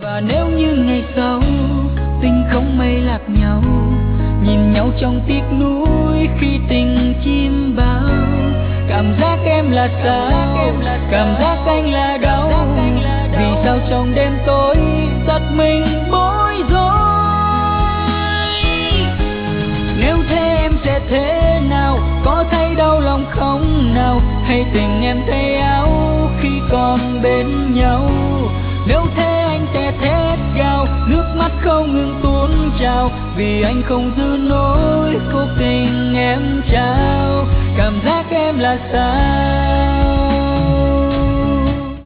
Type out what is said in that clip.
Và nếu như ngày sau tình không may lạc nhau, nhìn nhau trong tiếc nuối khi tình chim bao. Cảm giác em là sao, cảm giác anh là đau, vì sao trong đêm tối giật mình bối rối. Nếu thế em sẽ thế nào, có thấy đau lòng không nào, hay tình em thay áo khi còn bên nhau. Nếu thế anh sẽ thét gào, nước mắt không ngừng tuôn trào, vì anh không giữ nổi cuộc tình em trao. Cảm giác em là sao?